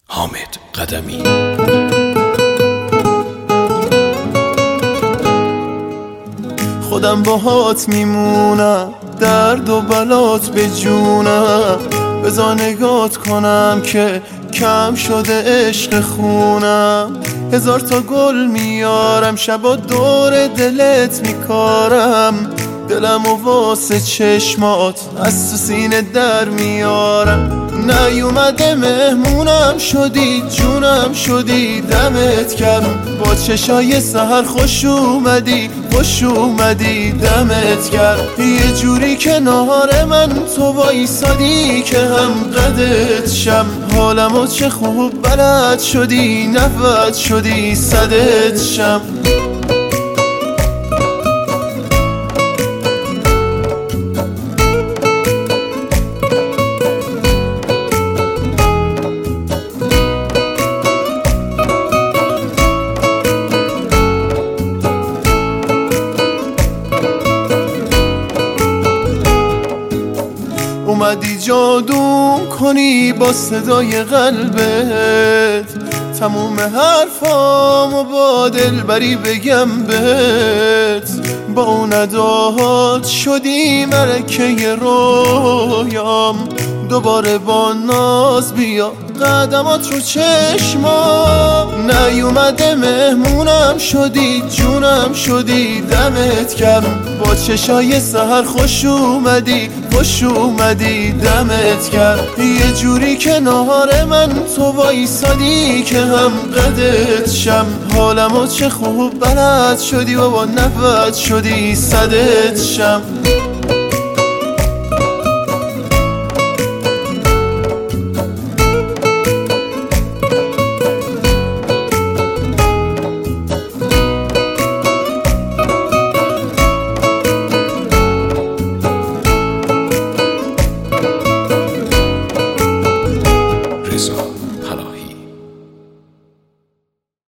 حامد قدمی. خودم باهات میمونم، درد و بلات به جونم. بذار نگات کنم که کم شده عشق خونم. 1000 تا گل میارم، شبا دور دلت میکارم. دلم و واسه چشمات از تو سینه در میارم. نیومده مهمونم شدی، جونم شدی، دمت گرم. با چشای سحر خوش اومدی، خوش اومدی، دمت گرم. یه جوری کنار من تو وایسادی که هم قدت شم. حالمو چه خوب بلد شدی، نفت شدی، صدت شم. اومدی جادو کنی با صدای قلبت، تموم حرفامو با دلبری بگم بهت. با اون اداهات شدی ملکه رویام. دوباره با ناز بیا قدمات رو چشمام. نیومده مهمونم شدی، جونم شدی، دمت گرم. با چشای سحر خوش اومدی، خوش اومدی، دمت گرم. یه جوری کنار من تو وایسادی که هم قدت شم. حالمو چه خوب بلد شدی و با نفت شدی، صدت شم. رضا